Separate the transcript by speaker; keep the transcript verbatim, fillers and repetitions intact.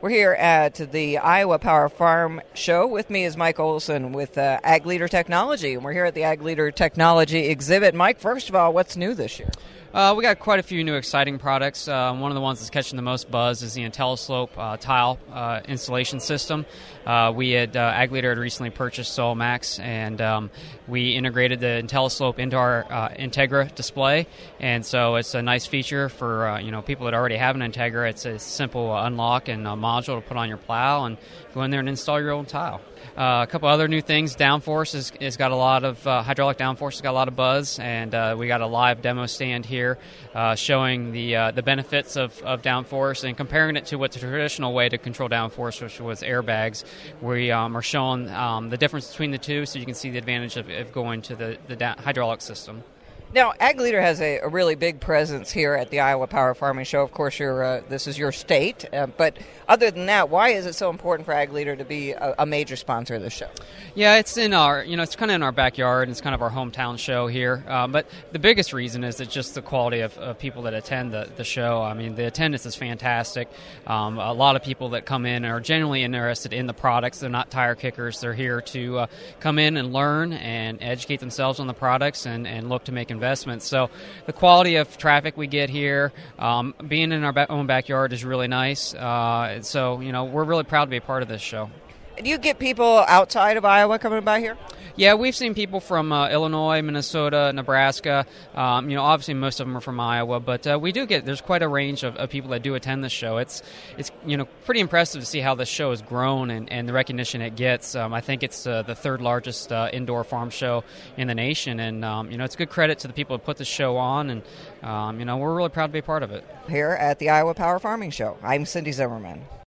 Speaker 1: We're here at the Iowa Power Farm Show. With me is Mike Olson with uh, Ag Leader Technology, and we're here at the Ag Leader Technology exhibit. Mike, first of all, what's new this year?
Speaker 2: Uh, we got quite a few new exciting products. Uh, one of the ones that's catching the most buzz is the IntelliSlope uh, tile uh, installation system. Uh, we had uh, Ag Leader had recently purchased SoilMax, and um, we integrated the IntelliSlope into our uh, Integra display, and so it's a nice feature for uh, you know people that already have an Integra. It's a simple unlock and a module to put on your plow and go in there and install your own tile. Uh, a couple other new things. Downforce has, has got a lot of uh, hydraulic downforce has got a lot of buzz, and uh, we got a live demo stand here uh, showing the uh, the benefits of, of downforce and comparing it to what's a traditional way to control downforce, which was airbags. We um, are showing um, the difference between the two, so you can see the advantage of, of going to the the da- hydraulic system.
Speaker 1: Now, Ag Leader has a, a really big presence here at the Iowa Power Farming Show. Of course, you're, uh, this is your state. Uh, but other than that, why is it so important for Ag Leader to be a, a major sponsor of the show?
Speaker 2: Yeah, it's in our, you know, it's kind of in our backyard. It's kind of our hometown show here. Um, but the biggest reason is it's just the quality of, of people that attend the, the show. I mean, the attendance is fantastic. Um, a lot of people that come in are genuinely interested in the products. They're not tire kickers. They're here to uh, come in and learn and educate themselves on the products and, and look to make investments. Investments. So the quality of traffic we get here, um, being in our ba- own backyard is really nice. Uh, so, you know, we're really proud to be a part of this show.
Speaker 1: Do you get people outside of Iowa coming by here?
Speaker 2: Yeah, we've seen people from uh, Illinois, Minnesota, Nebraska. Um, you know, obviously most of them are from Iowa, but uh, we do get there's quite a range of, of people that do attend this show. It's it's you know pretty impressive to see how this show has grown and, and the recognition it gets. Um, I think it's uh, the third largest uh, indoor farm show in the nation, and um, you know it's a good credit to the people who put the show on, and um, you know we're really proud to be a part of it.
Speaker 1: Here at the Iowa Power Farming Show, I'm Cindy Zimmerman.